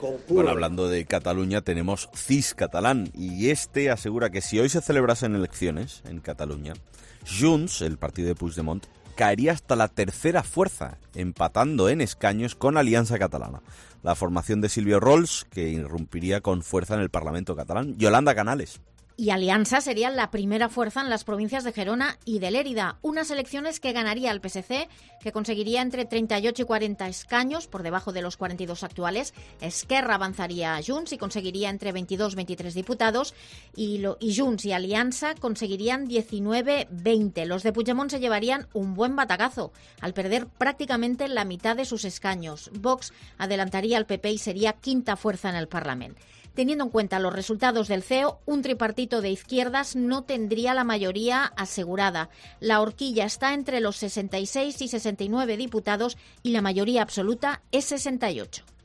Bueno, hablando de Cataluña, tenemos CIS catalán y este asegura que si hoy se celebrasen elecciones en Cataluña, Junts, el partido de Puigdemont, caería hasta la tercera fuerza, empatando en escaños con Alianza Catalana, la formación de Silvio Rols, que irrumpiría con fuerza en el Parlamento catalán. Yolanda Canales. Y Alianza sería la primera fuerza en las provincias de Gerona y de Lérida. Unas elecciones que ganaría el PSC, que conseguiría entre 38 y 40 escaños, por debajo de los 42 actuales. Esquerra avanzaría a Junts y conseguiría entre 22 y 23 diputados. Y Junts y Alianza conseguirían 19-20. Los de Puigdemont se llevarían un buen batacazo, al perder prácticamente la mitad de sus escaños. Vox adelantaría al PP y sería quinta fuerza en el Parlamento. Teniendo en cuenta los resultados del CEO, un tripartito de izquierdas no tendría la mayoría asegurada. La horquilla está entre los 66 y 69 diputados y la mayoría absoluta es 68.